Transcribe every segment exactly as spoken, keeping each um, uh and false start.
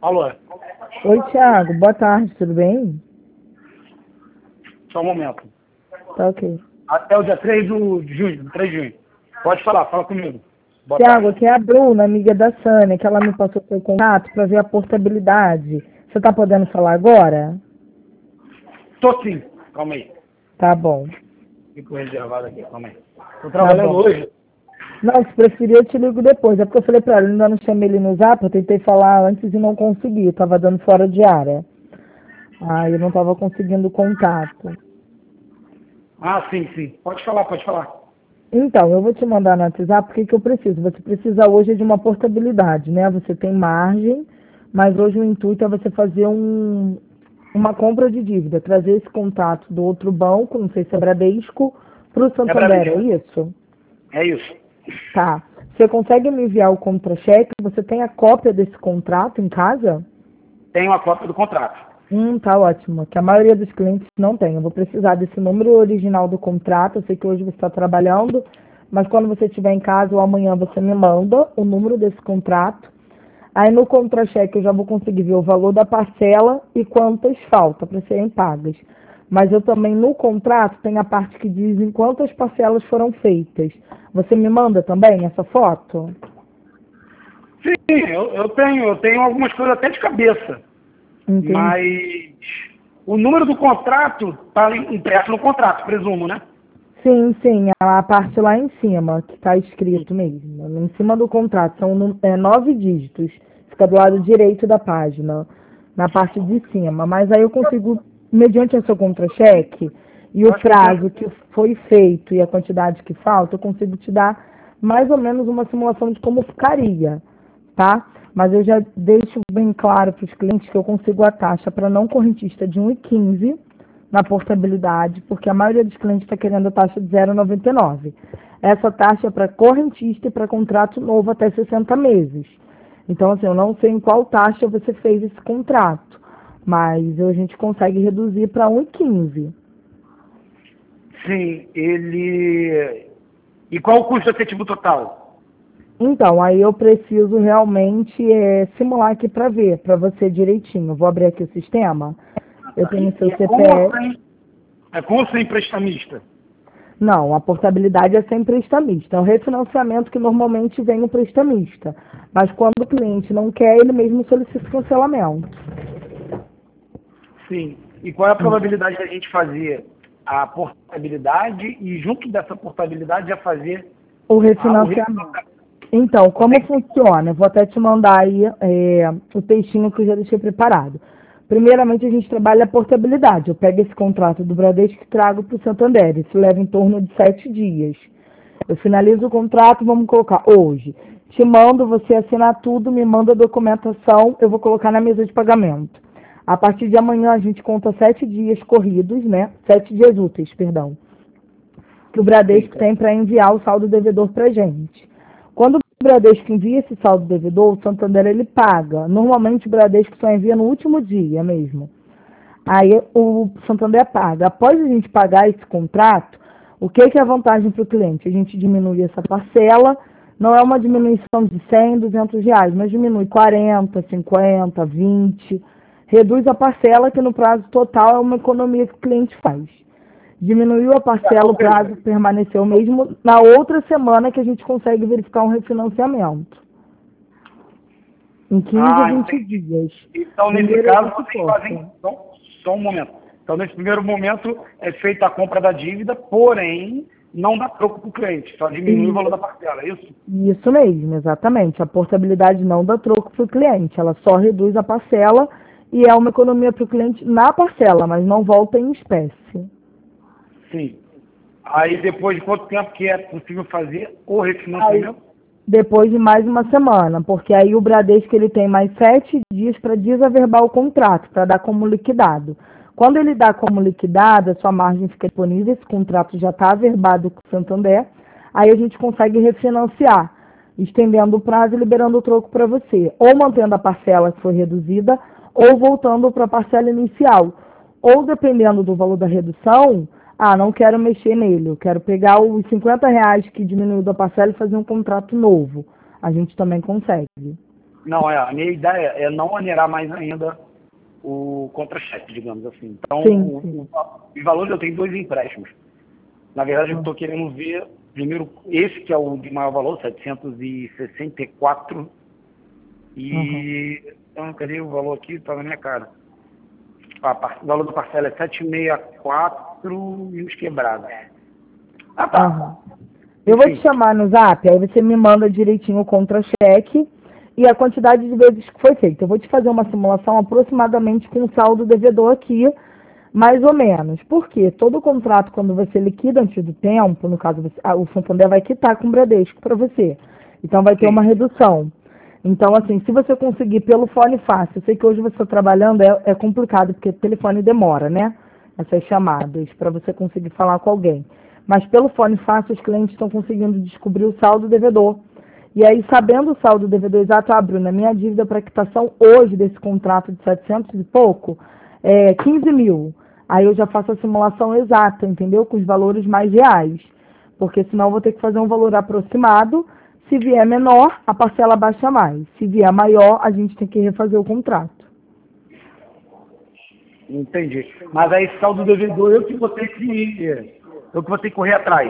Alô? Oi, Thiago. Boa tarde, tudo bem? Só um momento. Tá ok. Até o dia três de junho, três de junho. Pode falar, fala comigo. Boa Thiago, tarde. aqui é a Bruna, amiga da Sânia, que ela me passou seu contato para ver a portabilidade. Você tá podendo falar agora? Tô sim. Calma aí. Tá bom. Fico reservado aqui, calma aí. Tô Tá trabalhando bom. hoje. Não, se preferir eu te ligo depois. É porque eu falei pra ela, eu ainda não chamei ele no zap, eu tentei falar antes e não consegui. Eu tava dando fora de área. Aí eu não tava conseguindo contato. Ah, sim, sim. Pode falar, pode falar. Então, eu vou te mandar no WhatsApp o que, que eu preciso. Você precisa hoje de uma portabilidade, né? Você tem margem, mas hoje o intuito é você fazer um, uma compra de dívida, trazer esse contato do outro banco, não sei se é Bradesco, para o É Santander, é Bradesco. isso? É isso. Tá. Você consegue me enviar o contra-cheque? Você tem a cópia desse contrato em casa? Tenho a cópia do contrato. Hum, tá ótimo. Que a maioria dos clientes não tem. Eu vou precisar desse número original do contrato. Eu sei que hoje você está trabalhando, mas quando você estiver em casa ou amanhã você me manda o número desse contrato. Aí no contra-cheque eu já vou conseguir ver o valor da parcela e quantas falta para serem pagas. Mas eu também no contrato tem a parte que diz em quantas parcelas foram feitas. Você me manda também essa foto? Sim, eu, eu tenho, eu tenho algumas coisas até de cabeça. Entendi. Mas o número do contrato está impresso no contrato, presumo, né? Sim, sim, a parte lá em cima, que está escrito mesmo, em cima do contrato, são nu- é, nove dígitos, fica do lado direito da página, na parte de cima. Mas aí eu consigo, mediante esse seu contra-cheque e Eu o acho que eu tenho. prazo que foi feito e a quantidade que falta, eu consigo te dar mais ou menos uma simulação de como ficaria, tá? Mas eu já deixo bem claro para os clientes que eu consigo a taxa para não correntista de um e quinze na portabilidade, porque a maioria dos clientes está querendo a taxa de zero vírgula noventa e nove. Essa taxa é para correntista e para contrato novo até sessenta meses. Então, assim, eu não sei em qual taxa você fez esse contrato, mas a gente consegue reduzir para um e quinze. Sim, ele. E qual o custo efetivo total? Então, aí eu preciso realmente é, simular aqui para ver, para você direitinho. Eu vou abrir aqui o sistema. Eu tenho E, seu e é com ou C P F. sem? É com ou sem prestamista? Não, a portabilidade é sem prestamista. É um refinanciamento que normalmente vem o prestamista. Mas quando o cliente não quer, ele mesmo solicita o cancelamento. Sim. E qual é a probabilidade da gente fazer a portabilidade e, junto dessa portabilidade, já fazer O a- o refinanciamento. refinanciamento? Então, Quanto é como que funciona? Eu vou até te mandar aí é, o textinho que eu já deixei preparado. Primeiramente, a gente trabalha a portabilidade. Eu pego esse contrato do Bradesco e trago para o Santander. Isso leva em torno de sete dias. Eu finalizo o contrato, vamos colocar hoje. Te mando, você assina tudo, me manda a documentação, eu vou colocar na mesa de pagamento. A partir de amanhã a gente conta sete dias corridos, né? Sete dias úteis, perdão, que o Sim. Bradesco tem para enviar o saldo devedor para gente. Quando o Bradesco envia esse saldo devedor, o Santander ele paga. Normalmente o Bradesco só envia no último dia mesmo. Aí o Santander paga. Após a gente pagar esse contrato, o que, que é a vantagem para o cliente? A gente diminui essa parcela, não é uma diminuição de cem, duzentos reais, mas diminui quarenta, cinquenta, vinte, reduz a parcela que no prazo total é uma economia que o cliente faz. Diminuiu a Tá, parcela, ou o prazo seja, permaneceu o mesmo, na outra semana que a gente consegue verificar um refinanciamento, em quinze a ah, vinte entendi. dias. Então, nesse Primeiro é caso, esse vocês ponto. fazem. Só, só um momento. Então, nesse primeiro momento, é feita a compra da dívida, porém, não dá troco para o cliente, só diminui o valor da E parcela, é isso? Isso mesmo, exatamente. A portabilidade não dá troco para o cliente, ela só reduz a parcela e é uma economia para o cliente na parcela, mas não volta em espécie. Sim. Aí, depois de quanto tempo que é possível fazer o Aí, refinanciamento? depois de mais uma semana, porque aí o Bradesco ele tem mais sete dias para desaverbar o contrato, para dar como liquidado. Quando ele dá como liquidado, a sua margem fica disponível, esse contrato já está averbado com o Santander, aí a gente consegue refinanciar, estendendo o prazo e liberando o troco para você, ou mantendo a parcela que foi reduzida, ou voltando para a parcela inicial. Ou dependendo do valor da redução, ah, não quero mexer nele, eu quero pegar os cinquenta reais que diminuiu da parcela e fazer um contrato novo. A gente também consegue. Não, é, a minha ideia é não onerar mais ainda o contra-cheque, digamos assim. Então, Sim, o, sim. o, os valores eu tenho dois empréstimos. Na verdade, eu estou querendo ver, primeiro, esse que é o de maior valor, setecentos e sessenta e quatro. E, então, cadê o valor aqui? Está na minha cara. Ah, par- o valor da parcela é setecentos e sessenta e quatro e uns quebrados. Ah, tá. Aham. Eu vou te Enfim, chamar no Zap, aí você me manda direitinho o contra-cheque e a quantidade de vezes que foi feito. Eu vou te fazer uma simulação aproximadamente com o saldo devedor aqui, mais ou menos. Por quê? Todo contrato, quando você liquida antes do tempo, no caso, você- ah, o Santander vai quitar com o Bradesco para você. Então, vai ter uma sim. redução. Então, assim, se você conseguir pelo fone fácil, eu sei que hoje você está trabalhando, é, é complicado, porque o telefone demora, né? Essas chamadas, para você conseguir falar com alguém. Mas pelo fone fácil, os clientes estão conseguindo descobrir o saldo devedor. E aí, sabendo o saldo devedor exato, ah, Bruna, minha dívida para quitação hoje desse contrato de setecentos e pouco é quinze mil. Aí eu já faço a simulação exata, entendeu? Com os valores mais reais. Porque senão eu vou ter que fazer um valor aproximado. Se vier menor, a parcela baixa mais. Se vier maior, a gente tem que refazer o contrato. Entendi. Mas aí, saldo devedor, eu que vou ter que, eu que vou ter que correr atrás.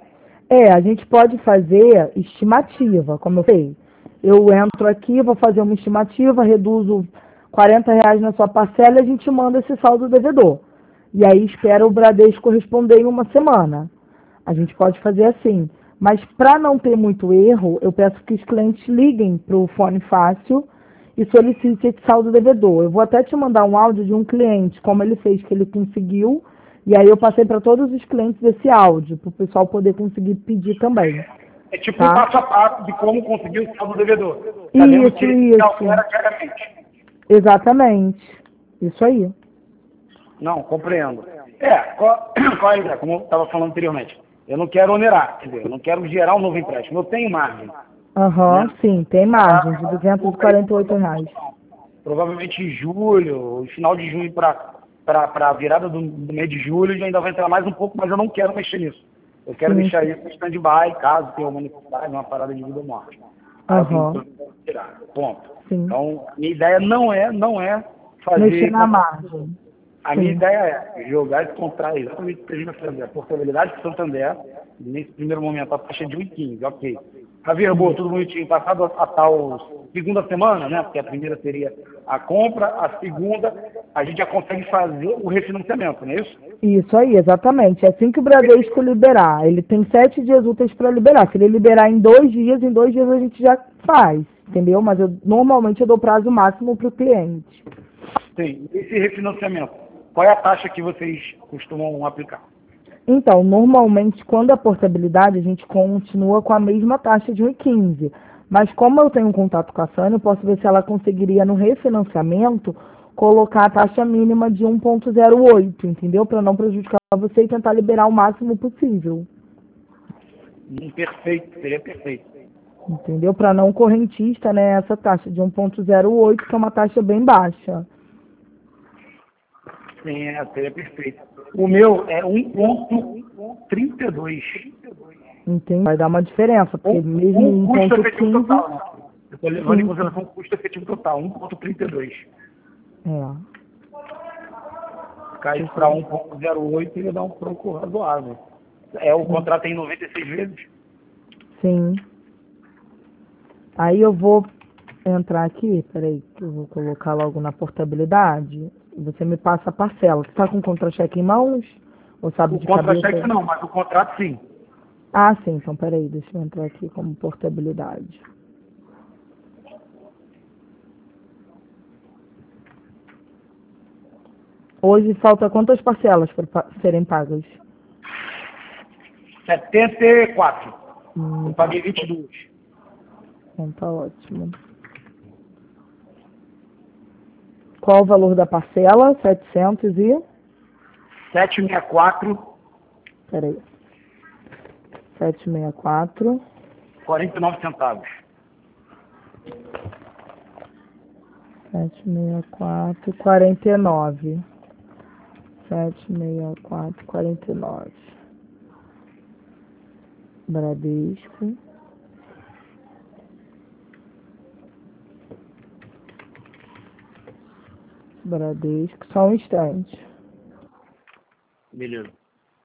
É, a gente pode fazer estimativa, como eu falei. Eu entro aqui, vou fazer uma estimativa, reduzo quarenta reais na sua parcela e a gente manda esse saldo devedor. E aí espera o Bradesco responder em uma semana. A gente pode fazer assim. Mas para não ter muito erro, eu peço que os clientes liguem para o Fone Fácil e solicitem esse saldo devedor. Eu vou até te mandar um áudio de um cliente, como ele fez, que ele conseguiu, e aí eu passei para todos os clientes esse áudio, para o pessoal poder conseguir pedir também, É tipo um tá? passo a passo de como conseguir o saldo devedor. Sabendo que Isso, ele isso. altera diariamente. Exatamente. Isso aí. Não, compreendo. É, qual, qual é a ideia? Como eu estava falando anteriormente. Eu não quero onerar, quer dizer, eu não quero gerar um novo empréstimo. Eu tenho margem, né? Aham, sim, tem margem de Para duzentos e quarenta e oito reais. provavelmente em julho, final de junho para a virada do, do mês de julho, ainda vai entrar mais um pouco, mas eu não quero mexer nisso. Eu quero Sim, deixar sim. isso em stand-by, caso tenha uma necessidade, uma parada de vida ou morte. Aí eu tenho Aham, que tirar. Ponto. sim. Então, minha ideia não é, não é Mexer fazer na contra- margem. a minha Sim. ideia é jogar esse contrato exatamente o que a gente vai fazer. A portabilidade do Santander, nesse primeiro momento, a taxa é de um vírgula quinze, ok. A verbou, tudo bonitinho, passado a, a tal segunda semana, né? Porque a primeira seria a compra, a segunda, a gente já consegue fazer o refinanciamento, não é isso? Isso aí, exatamente. É assim que o Bradesco liberar. Ele tem sete dias úteis para liberar. Se ele liberar em dois dias, em dois dias a gente já faz, entendeu? Mas eu, normalmente eu dou prazo máximo para o cliente. Sim. Esse refinanciamento, qual é a taxa que vocês costumam aplicar? Então, normalmente, quando a portabilidade, a gente continua com a mesma taxa de um vírgula quinze. Mas como eu tenho um contato com a Sânia, eu posso ver se ela conseguiria, no refinanciamento, colocar a taxa mínima de um vírgula zero oito, entendeu? Para não prejudicar você e tentar liberar o máximo possível, Hum, perfeito, seria perfeito. entendeu? Para não correntista, né, essa taxa de um vírgula zero oito, que é uma taxa bem baixa, Sim, é, seria perfeito. O meu é um ponto trinta e dois. entende? Vai dar uma diferença, porque Com, mesmo com o custo efetivo um vírgula quinze, total, né? Eu estou levando em sim, sim. consideração o custo efetivo total, um ponto trinta e dois. É. Cai para um ponto zero oito e dá um troco razoável. É, o Sim. contrato tem noventa e seis vezes? Sim. Aí eu vou entrar aqui, peraí, que eu vou colocar logo na portabilidade. Você me passa a parcela. Você está com o contra-cheque em mãos? Ou sabe O de contra-cheque cabeça? não, mas o contrato sim. Ah, sim, então peraí, deixa eu entrar aqui como portabilidade. Hoje falta quantas parcelas para serem pagas? setenta e quatro. Eu Hum, tá, paguei vinte e dois. então tá ótimo. Qual o valor da parcela? Setecentos e... setecentos e sessenta e quatro, Peraí. setecentos e sessenta e quatro. quarenta e nove centavos. setecentos e sessenta e quatro, quarenta e nove. setecentos e sessenta e quatro, quarenta e nove. Bradesco. Bradesco, só um instante. Beleza.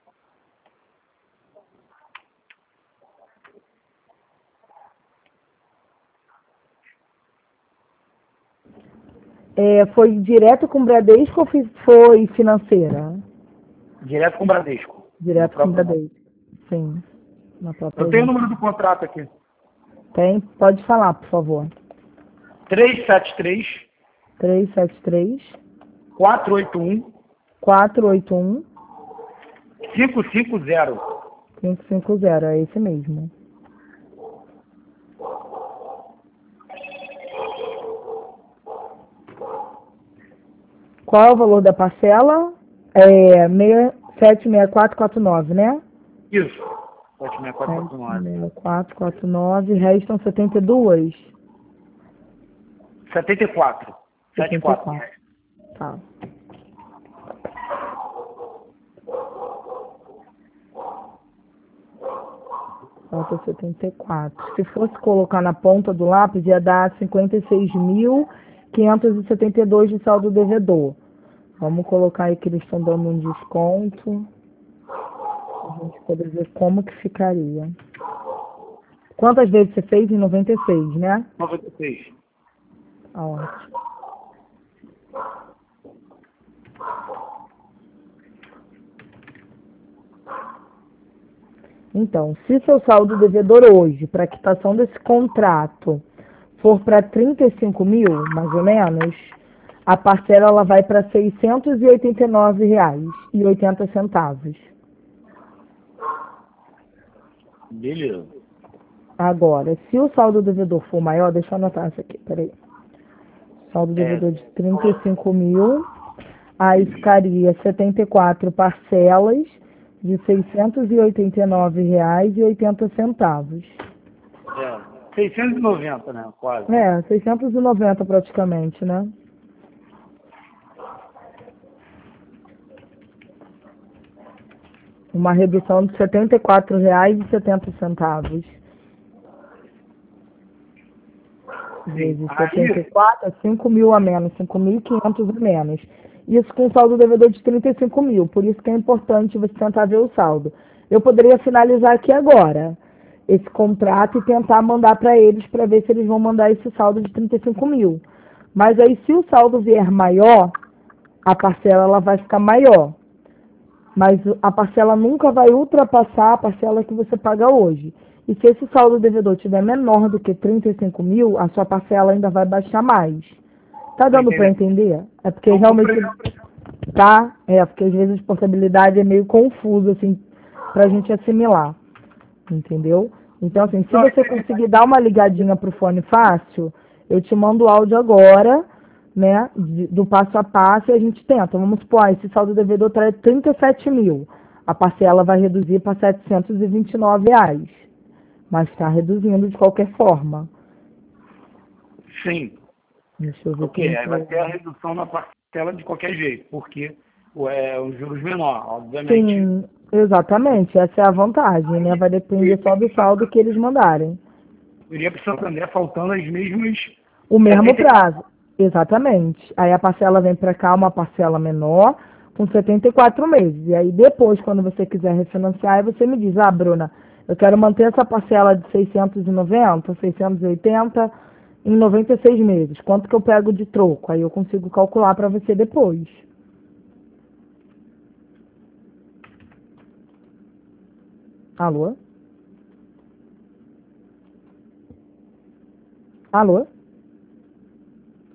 É, foi direto com o Bradesco ou fi- foi financeira? Direto com o Bradesco. No Direto com o próprio nome. Bradesco. Sim, na própria Eu tenho o agência. número do contrato aqui. Tem? Pode falar, por favor. três sete três, três sete três, quatro oito um, quatro oito um, cinco cinco zero. cinco cinco zero, é esse mesmo. Qual é o valor da parcela? É sete seis quatro quatro nove, né? Isso. sete seis quatro quatro nove. sete seis quatro quatro nove, restam setenta e dois. setenta e quatro. setenta e setenta e quatro. quatro. Tá. Falta setenta e quatro. Se fosse colocar na ponta do lápis, ia dar cinquenta e seis mil quinhentos e setenta e dois de saldo devedor. Vamos colocar aí que eles estão dando um desconto. A gente poder ver como que ficaria. Quantas vezes você fez? Em noventa e seis, né? noventa e seis. Ah, ótimo. Então, se seu saldo devedor hoje, para a quitação desse contrato, for para trinta e cinco mil, mais ou menos, a parcela ela vai para seiscentos e oitenta e nove reais e oitenta centavos. Beleza. Agora, se o saldo devedor for maior, deixa eu anotar isso aqui, peraí. Saldo É, devedor de trinta e cinco mil, aí ficaria setenta e quatro parcelas de seiscentos e oitenta e nove reais e oitenta centavos. é, seiscentos e noventa, né? Quase. É, seiscentos e noventa praticamente, né? Uma redução de setenta e quatro reais e setenta centavos. Sim. Vezes setenta e Aí, quatro, é cinco mil a menos, cinco mil e quinhentos a menos. Isso com saldo devedor de trinta e cinco mil, por isso que é importante você tentar ver o saldo. Eu poderia finalizar aqui agora esse contrato e tentar mandar para eles para ver se eles vão mandar esse saldo de trinta e cinco mil. Mas aí se o saldo vier maior, a parcela ela vai ficar maior. Mas a parcela nunca vai ultrapassar a parcela que você paga hoje. E se esse saldo devedor tiver menor do que trinta e cinco mil, a sua parcela ainda vai baixar mais. Tá tô dando para entendendo. entender? É porque Então, realmente compreendo. tá, é porque às vezes a portabilidade é meio confuso assim pra gente assimilar, entendeu? Então assim, se Não, você entendi. conseguir dar uma ligadinha pro fone fácil, eu te mando o áudio agora, né, de- do passo a passo e a gente tenta. Vamos supor, ah, esse saldo devedor traz trinta e sete mil. A parcela vai reduzir para setecentos e vinte e nove reais. Mas está reduzindo de qualquer forma. Sim. Deixa eu ver Ok, como aí que vai eu... ter a redução na parcela de qualquer jeito, porque o- é, os juros menor, obviamente. Sim, exatamente. Essa é a vantagem, né? Vai Eu depender iria só do para saldo que eles mandarem. eu iria para Santander faltando as mesmas O mesmo setenta e quatro. prazo. Exatamente. Aí a parcela vem para cá, uma parcela menor, com setenta e quatro meses. E aí depois, quando você quiser refinanciar, aí você me diz, ah, Bruna, eu quero manter essa parcela de seiscentos e noventa, seiscentos e oitenta em noventa e seis meses. Quanto que eu pego de troco? Aí eu consigo calcular para você depois. Alô? Alô?